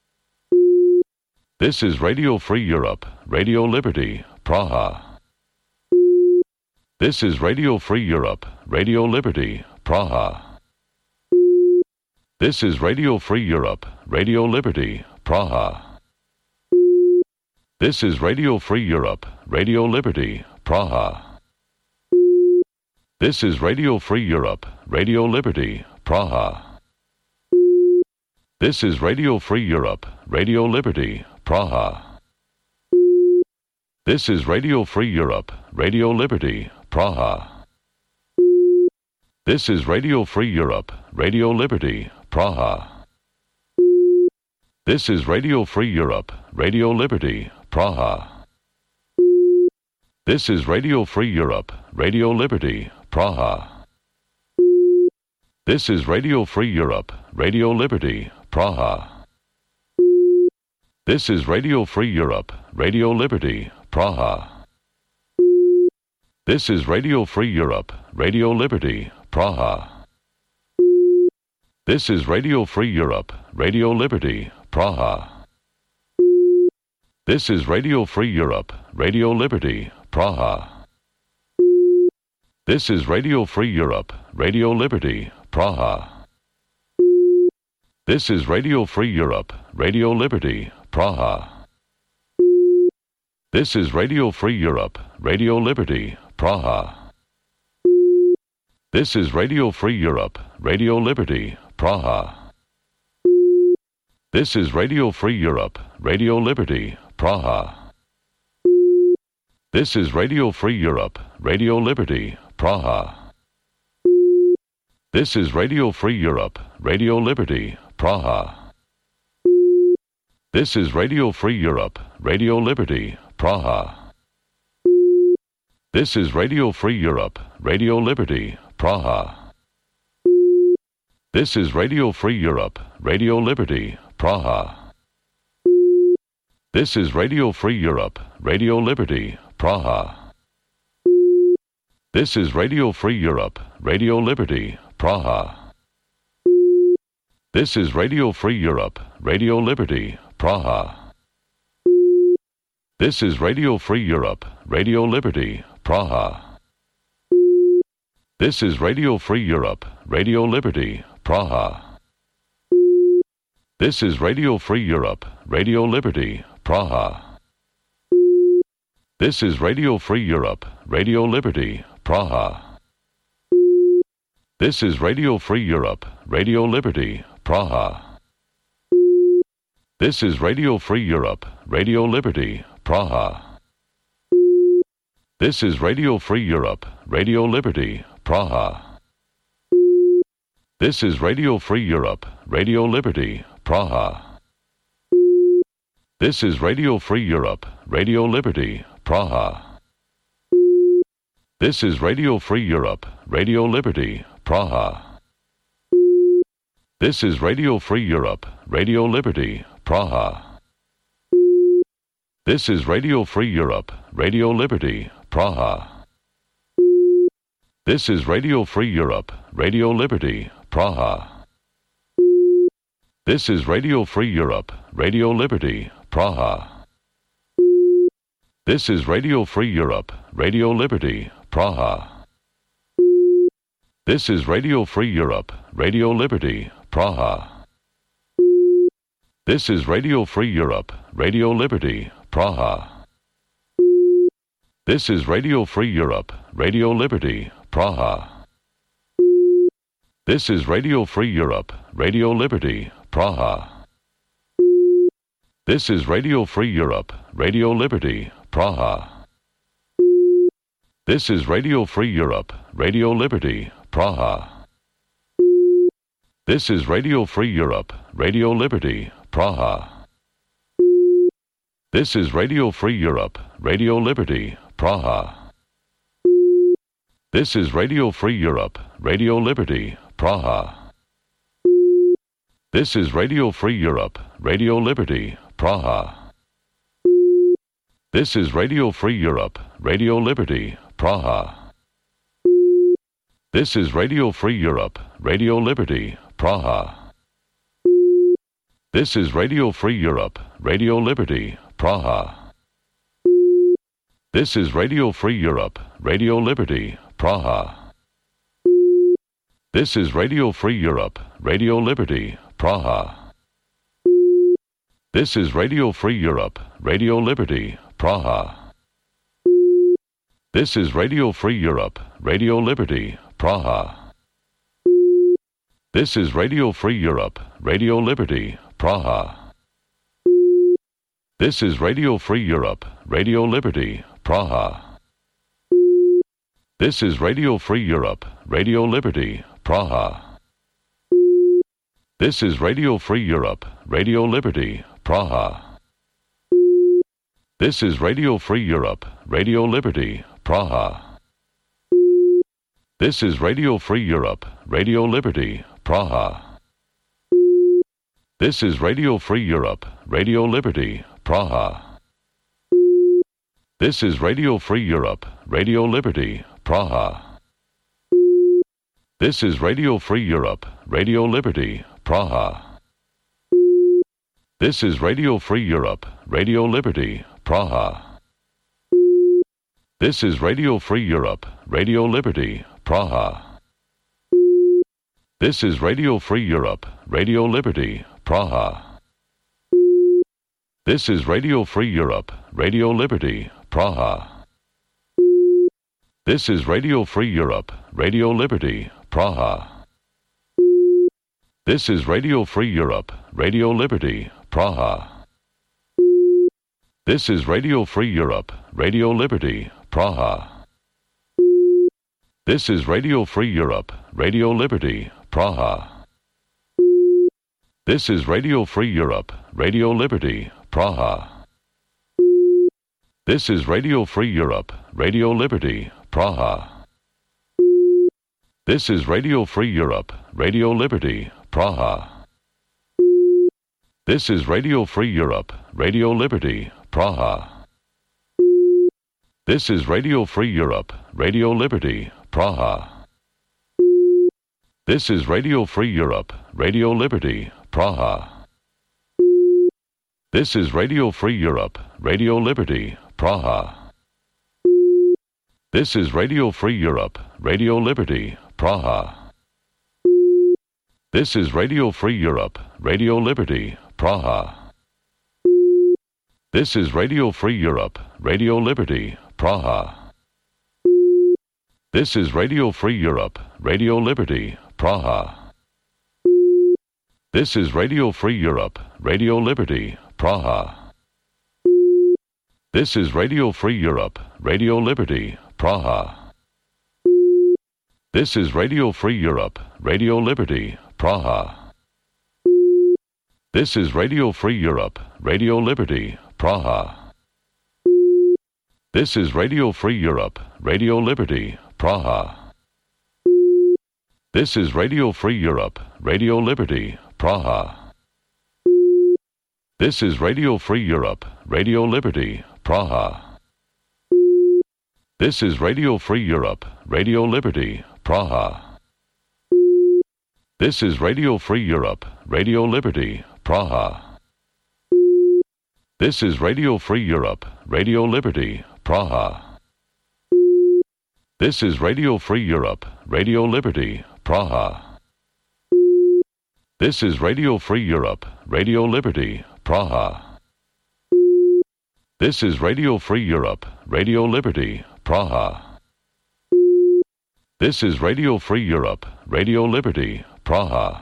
This is Radio Free Europe, Radio Liberty, Praha. This is Radio Free Europe, Radio Liberty, Praha. This is Radio Free Europe, Radio Liberty, Praha. This is Radio Free Europe, Radio Liberty, Praha. This is Radio Free Europe, Radio Liberty, Praha. This is Radio Free Europe, Radio Liberty, Praha. This is Radio Free Europe, Radio Liberty, Praha. This is Radio Free Europe, Radio Liberty, Praha. This is Radio Free Europe, Radio Liberty, Praha. This is Radio Free Europe, Radio Liberty, Praha. This is Radio Free Europe, Radio Liberty, Praha. This is Radio Free Europe, Radio Liberty, Praha. This is Radio Free Europe, Radio Liberty, Praha. This is Radio Free Europe, Radio Liberty, Praha. This is Radio Free Europe, Radio Liberty, Praha. This is Radio Free Europe, Radio Liberty, Praha. This is Radio Free Europe, Radio Liberty, Praha. This is Radio Free Europe, Radio Liberty, Praha. This is Radio Free Europe, Radio Liberty, Praha. This is Radio Free Europe, Radio Liberty, Praha. This is Radio Free Europe, Radio Liberty, Praha. This is Radio Free Europe, Radio Liberty, Praha. This is Radio Free Europe, Radio Liberty, Praha. This is Radio Free Europe, Radio Liberty, Praha. This is Radio Free Europe, Radio Liberty, Praha. This is Radio Free Europe, Radio Liberty, Praha. This is Radio Free Europe, Radio Liberty, Praha. This is Radio Free Europe, Radio Liberty, Praha. This is Radio Free Europe, Radio Liberty, Praha. This is Radio Free Europe, Radio Liberty, Praha. This is Radio Free Europe, Radio Liberty, Praha. This is Radio Free Europe, Radio Liberty, Praha. This is Radio Free Europe, Radio Liberty, Praha. This is Radio Free Europe, Radio Liberty, Praha. This is Radio Free Europe, Radio Liberty, Praha. This is Radio Free Europe, Radio Liberty, Praha. This is Radio Free Europe, Radio Liberty, Praha. This is Radio Free Europe, Radio Liberty, Praha. This is Radio Free Europe, Radio Liberty, Praha. This is Radio Free Europe, Radio Liberty, Praha. This is Radio Free Europe, Radio Liberty, Praha. This is Radio Free Europe, Radio Liberty, Praha. This is Radio Free Europe, Radio Liberty, Praha. This is Radio Free Europe, Radio Liberty, Praha. This is Radio Free Europe, Radio Liberty, Praha. This is Radio Free Europe, Radio Liberty, Praha. This is Radio Free Europe, Radio Liberty, Praha. This is Radio Free Europe, Radio Liberty, Praha. This is Radio Free Europe, Radio Liberty, Praha. This is Radio Free Europe, Radio Liberty, Praha. This is Radio Free Europe, Radio Liberty, Praha. This is Radio Free Europe, Radio Liberty, Praha. This is Radio Free Europe, Radio Liberty, Praha. This is Radio Free Europe, Radio Liberty, Praha. This is Radio Free Europe, Radio Liberty, Praha. This is Radio Free Europe, Radio Liberty, Praha. This is Radio Free Europe, Radio Liberty, Praha. This is Radio Free Europe, Radio Liberty, Praha. This is Radio Free Europe, Radio Liberty, Praha. This is Radio Free Europe, Radio Liberty, Praha. This is Radio Free Europe, Radio Liberty, Praha. This is Radio Free Europe, Radio Liberty, Praha. This is Radio Free Europe, Radio Liberty, Praha. This is Radio Free Europe, Radio Liberty, Praha. This is Radio Free Europe, Radio Liberty, Praha. This is Radio Free Europe, Radio Liberty, Praha. This is Radio Free Europe, Radio Liberty, Praha. This is Radio Free Europe, Radio Liberty, Praha. This is Radio Free Europe, Radio Liberty, Praha. This is Radio Free Europe, Radio Liberty, Praha. This is Radio Free Europe, Radio Liberty, Praha. This is Radio Free Europe, Radio Liberty, Praha. This is Radio Free Europe, Radio Liberty, Praha. This is Radio Free Europe, Radio Liberty, Praha. This is Radio Free Europe, Radio Liberty, Praha. This is Radio Free Europe, Radio Liberty, Praha. This is Radio Free Europe, Radio Liberty, Praha. This is Radio Free Europe, Radio Liberty, Praha. This is Radio Free Europe, Radio Liberty, Praha. This is Radio Free Europe, Radio Liberty, Praha. This is Radio Free Europe, Radio Liberty, Praha. This is Radio Free Europe, Radio Liberty, Praha. This is Radio Free Europe, Radio Liberty, Praha. This is Radio Free Europe, Radio Liberty, Praha. This is Radio Free Europe, Radio Liberty, Praha. This is Radio Free Europe, Radio Liberty, Praha. This is Radio Free Europe, Radio Liberty, Praha. This is Radio Free Europe, Radio Liberty, Praha. This is Radio Free Europe, Radio Liberty, Praha. This is Radio Free Europe, Radio Liberty, Praha. This is Radio Free Europe, Radio Liberty, Praha. This is Radio Free Europe, Radio Liberty, Praha. This is Radio Free Europe, Radio Liberty, Praha. This is Radio Free Europe, Radio Liberty, Praha. This is Radio Free Europe, Radio Liberty, Praha. This is Radio Free Europe, Radio Liberty, Praha. This is Radio Free Europe, Radio Liberty, Praha. This is Radio Free Europe, Radio Liberty, Praha. This is Radio Free Europe, Radio Liberty, Praha. This is Radio Free Europe, Radio Liberty, Praha. This is Radio Free Europe, Radio Liberty, Praha. This is Radio Free Europe, Radio Liberty, Praha.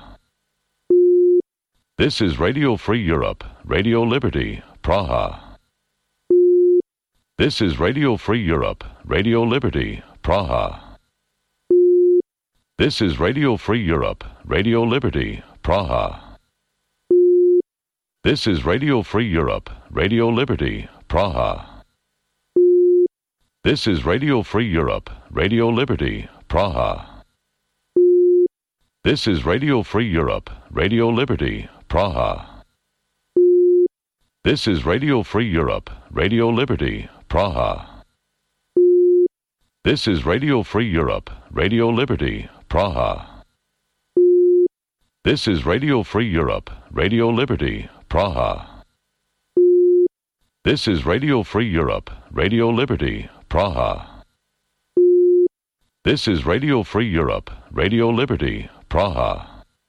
This is Radio Free Europe, Radio Liberty, Praha. This is Radio Free Europe, Radio Liberty, Praha. This is Radio Free Europe, Radio Liberty, Praha. This is Radio Free Europe, Radio Liberty, Praha. This is Radio Free Europe, Radio Liberty, Praha. This is Radio Free Europe, Radio Liberty, Praha. This is Radio Free Europe, Radio Liberty, Praha. This is Radio Free Europe, Radio Liberty, Praha. This is Radio Free Europe, Radio Liberty, Praha. This is Radio Free Europe, Radio Liberty, Praha. This is Radio Free Europe, Radio Liberty, Praha.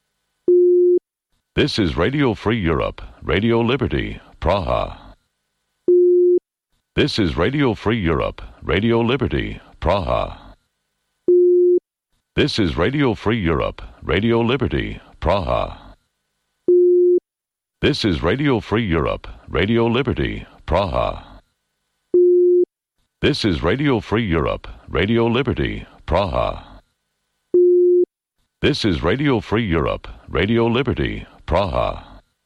This is Radio Free Europe, Radio Liberty, Praha. This is Radio Free Europe, Radio Liberty, Praha. This is Radio Free Europe, Radio Liberty, Praha. This is Radio Free Europe, Radio Liberty, Praha. This is Radio Free Europe, Radio Liberty, Praha. This is Radio Free Europe, Radio Liberty, Praha.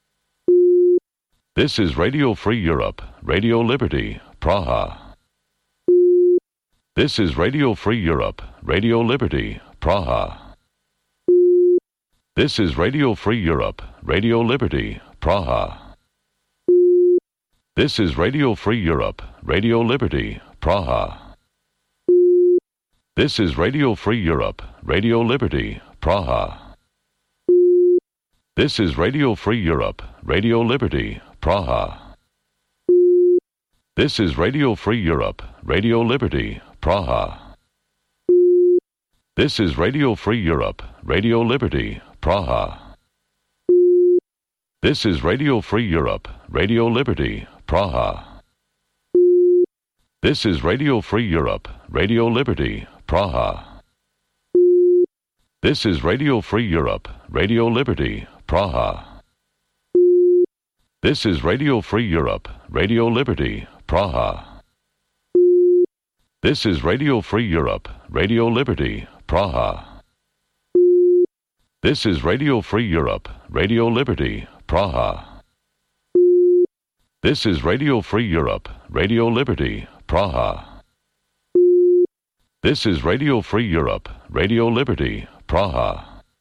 This is Radio Free Europe, Radio Liberty, Praha. This is Radio Free Europe, Radio Liberty, Praha. This is Radio Free Europe, Radio Liberty, Praha. This is Radio Free Europe, Radio Liberty, Praha. This is Radio Free Europe, Radio Liberty, Praha. This is Radio Free Europe, Radio Liberty, Praha. This is Radio Free Europe, Radio Liberty, Praha. This is Radio Free Europe, Radio Liberty, Praha. This is Radio Free Europe, Radio Liberty, Praha. This is Radio Free Europe, Radio Liberty, Praha. This is Radio Free Europe, Radio Liberty, Praha. This is Radio Free Europe, Radio Liberty, Praha. This is Radio Free Europe, Radio Liberty, Praha. This is Radio Free Europe, Radio Liberty, Praha. This is Radio Free Europe, Radio Liberty, Praha. This is Radio Free Europe, Radio Liberty, Praha.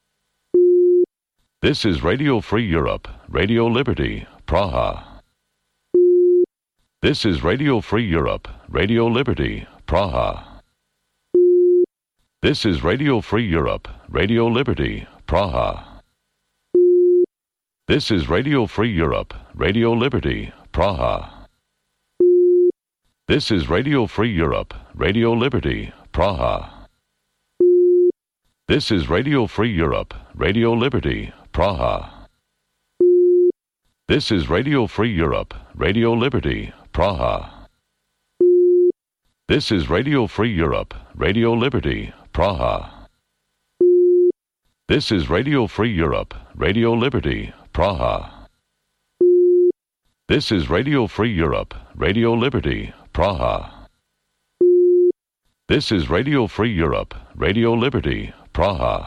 This is Radio Free Europe, Radio Liberty, Praha. This is Radio Free Europe, Radio Liberty, Praha. This is Radio Free Europe, Radio Liberty, Praha. This is Radio Free Europe, Radio Liberty, Praha. This is Radio Free Europe, Radio Liberty, Praha. This is Radio Free Europe, Radio Liberty, Praha. This is Radio Free Europe, Radio Liberty, Praha. This is Radio Free Europe, Radio Liberty, Praha. This is Radio Free Europe, Radio Liberty, Praha. This is Radio Free Europe, Radio Liberty, Praha. This is Radio Free Europe, Radio Liberty, Praha.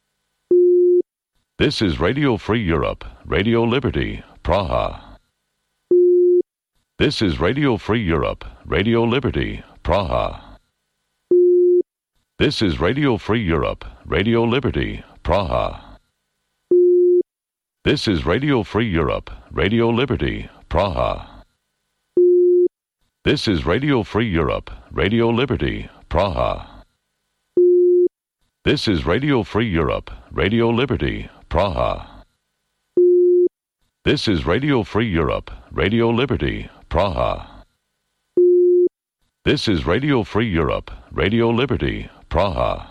This is Radio Free Europe, Radio Liberty, Praha. This is Radio Free Europe, Radio Liberty, Praha. This is Radio Free Europe, Radio Liberty, Praha. This is Radio Free Europe, Radio Liberty, Praha. This is Radio Free Europe, Radio Liberty, Praha. This is Radio Free Europe, Radio Liberty, Praha. This is Radio Free Europe, Radio Liberty, Praha. This is Radio Free Europe, Radio Liberty, Praha.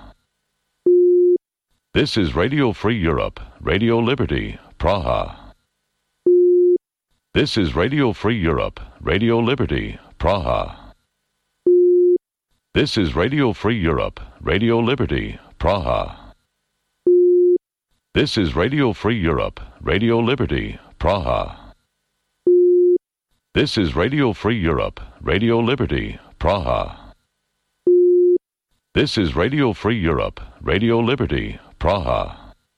This is Radio Free Europe, Radio Liberty, Praha. This is Radio Free Europe, Radio Liberty, Praha. This is Radio Free Europe, Radio Liberty, Praha. This is Radio Free Europe, Radio Liberty, Praha. This is Radio Free Europe, Radio Liberty, Praha. This is Radio Free Europe, Radio Liberty, Praha.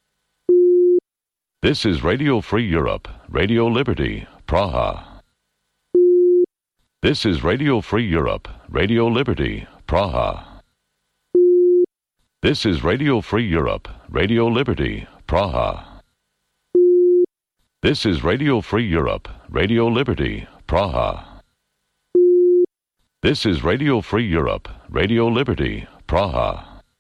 This is Radio Free Europe, Radio Liberty, Praha. This is Radio Free Europe, Radio Liberty, Praha. This is Radio Free Europe, Radio Liberty, Praha. This is Radio Free Europe, Radio Liberty, Praha. This is Radio Free Europe, Radio Liberty, Praha.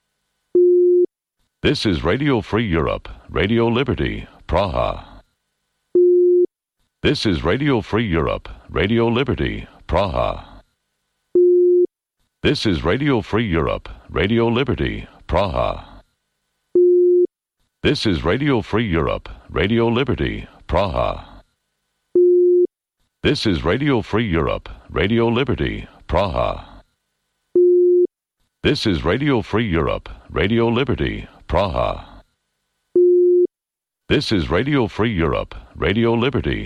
This is Radio Free Europe, Radio Liberty, Praha. This is Radio Free Europe, Radio Liberty, Praha. This is Radio Free Europe, Radio Liberty, Praha. This is Radio Free Europe, Radio Liberty, Praha. This is Radio Free Europe, Radio Liberty, Praha. This is Radio Free Europe, Radio Liberty, Praha. This is Radio Free Europe, Radio Liberty,